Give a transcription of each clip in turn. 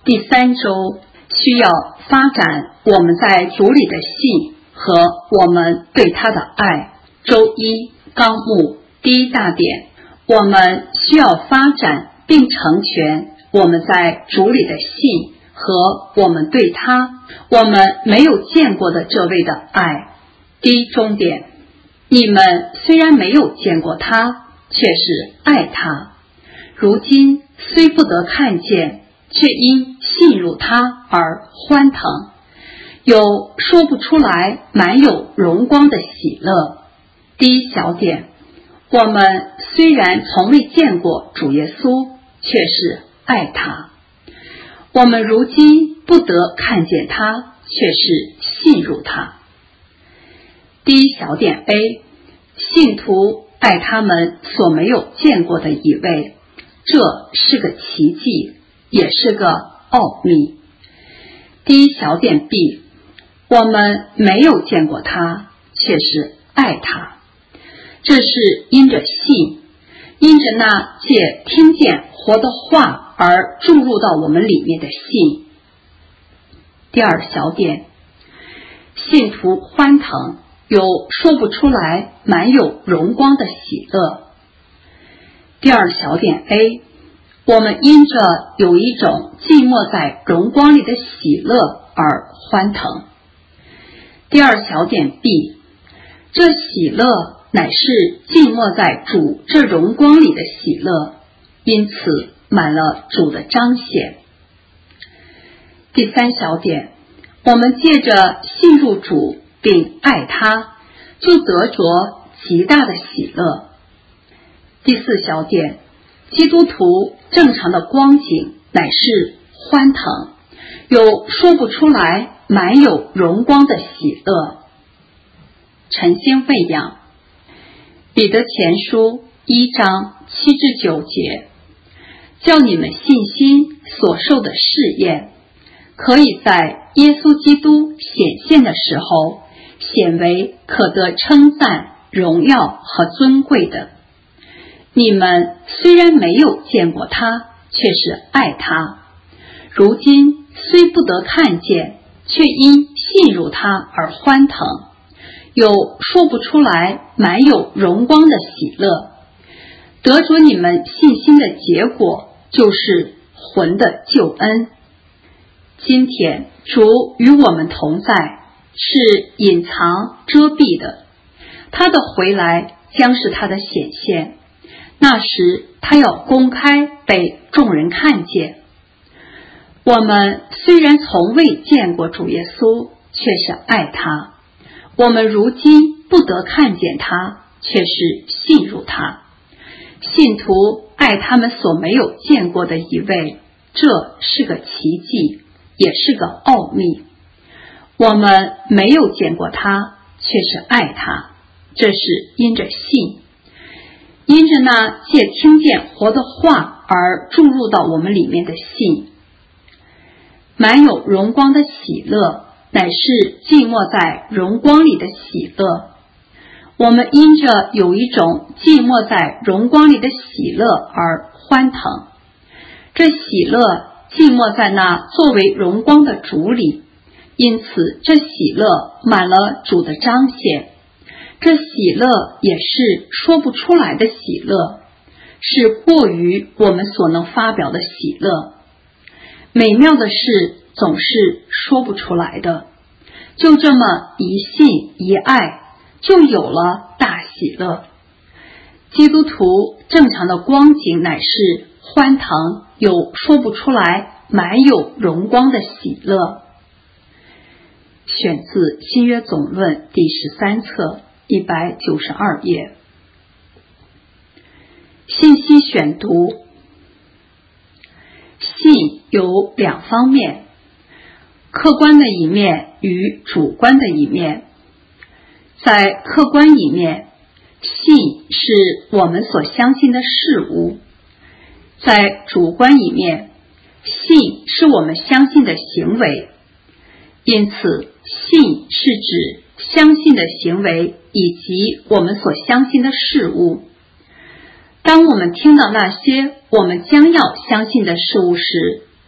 第3周需要发展我们在主里的信和我们对他的爱。周一纲目第1大点，我们需要发展并成全我们在主里的信和我们对他我们没有见过的这位的爱。第1重点，你们虽然没有见过他，却是爱他，如今虽不得看见，却因信入他而欢腾，有说不出来满有荣光的喜乐。第1小点，我们虽然从未见过主耶稣，却是爱他，我们如今不得看见他，却是信入他。第1小点 A， 信徒爱他们所没有见过的一位，这是个奇迹，也是个奥秘。第1小点 B， 我们没有见过他，却是爱他，这是因着信，因着那借听见活的话而注入到我们里面的信。第2小点，信徒欢腾，有说不出来满有荣光的喜乐。第2小点 A， 我们因着有一种寂寞在荣光里的喜乐而欢腾。第2小点 B， 这喜乐乃是寂寞在主这荣光里的喜乐，因此满了主的彰显。第3小点，我们借着信入主并爱他，就得着极大的喜乐。第4小点，基督徒正常的光景乃是欢腾，有说不出来满有荣光的喜乐。晨星喂养，彼得前书1章7至9节，叫你们信心所受的试验，可以在耶稣基督显现的时候显为可得称赞、荣耀和尊贵的。你们虽然没有见过他，却是爱他，如今虽不得看见，却因信入他而欢腾，有说不出来满有荣光的喜乐。得着你们信心的结果，就是魂的救恩。今天主与我们同在，是隐藏遮蔽的，他的回来将是他的显现，那时他要公开被众人看见。我们虽然从未见过主耶稣，却是爱他，我们如今不得看见他，却是信入他。信徒爱他们所没有见过的一位，这是个奇迹，也是个奥秘。我们没有见过他，却是爱他，这是因着信，因着那借听见活的话而注入到我们里面的信。满有荣光的喜乐，乃是寂寞在荣光里的喜乐。我们因着有一种寂寞在荣光里的喜乐而欢腾，这喜乐寂寞在那作为荣光的主里，因此这喜乐满了主的彰显。这喜乐也是说不出来的喜乐，是过于我们所能发表的喜乐。美妙的事总是说不出来的，就这么一信一爱，就有了大喜乐。基督徒正常的光景乃是欢腾，有说不出来满有荣光的喜乐。选自新约总论第13册192页。信息选读。信有2方面，客观的一面与主观的一面。在客观一面，信是我们所相信的事物；在主观一面，信是我们相信的行为。因此，信是指相信的行为以及我们所相信的事物。当我们听到那些我们将要相信的事物时，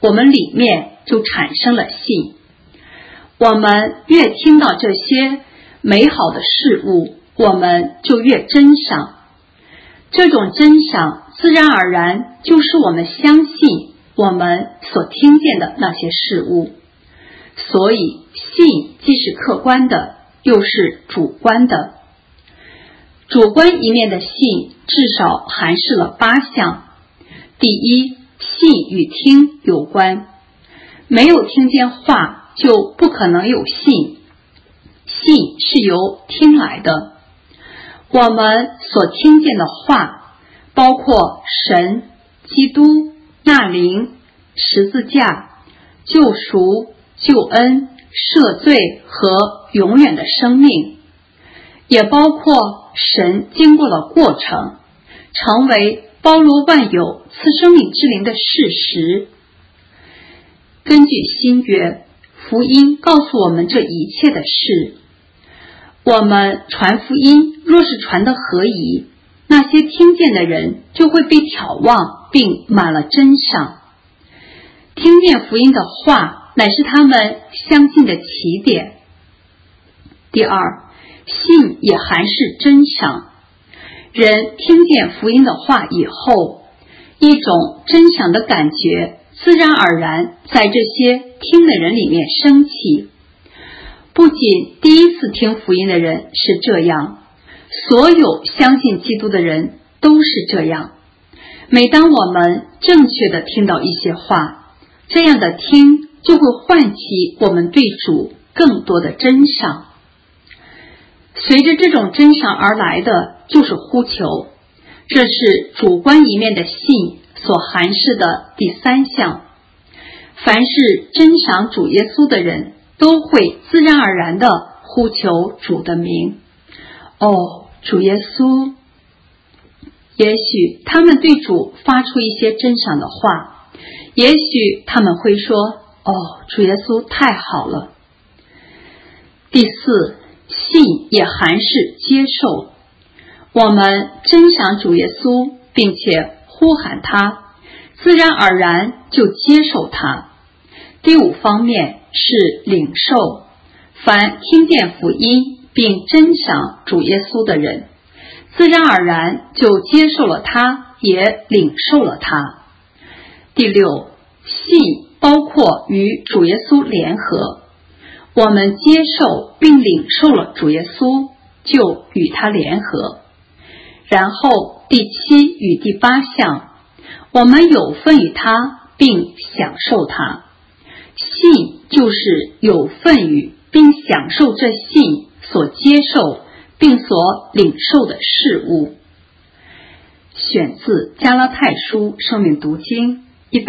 我们里面就产生了信。我们越听到这些美好的事物，我们就越珍赏。这种珍赏自然而然就是我们相信我们所听见的那些事物。所以信既是客观的，又是主观的。主观一面的信至少涵饰了8项。第一，信与听有关，没有听见话就不可能有信，信是由听来的。我们所听见的话包括神、基督、那灵、十字架、救赎、救恩、赦罪和永远的生命，也包括神经过了过程，成为包罗万有赐生命之灵的事实。根据新约，福音告诉我们这一切的事。我们传福音若是传得合宜，那些听见的人就会被眺望并满了真赏。听见福音的话乃是他们相信的起点。第二，信也含是真赏。人听见福音的话以后，一种真赏的感觉自然而然在这些听的人里面升起。不仅第一次听福音的人是这样，所有相信基督的人都是这样。每当我们正确的听到一些话，这样的听就会唤起我们对主更多的珍赏。随着这种珍赏而来的就是呼求，这是主观一面的信所含释的第3项。凡是珍赏主耶稣的人，都会自然而然地呼求主的名。哦，主耶稣！也许他们对主发出一些珍赏的话，也许他们会说：哦，主耶稣太好了。第4，信也含是接受。我们珍赏主耶稣，并且呼喊他，自然而然就接受他。第5方面是领受。凡听见福音并珍赏主耶稣的人，自然而然就接受了他，也领受了他。第6，信包括与主耶稣联合。我们接受并领受了主耶稣，就与他联合。然后第7与第8项，我们有份于他，并享受他。信就是有份于并享受这信所接受并所领受的事物。选自加拉太书生命读经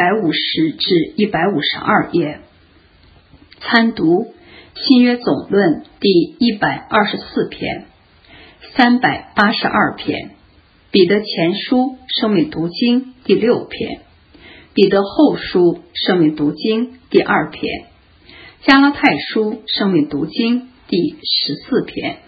150至152页。参读新约总论第124篇、382篇，彼得前书生命读经第6篇，彼得后书生命读经第2篇，加拉太书生命读经第14篇。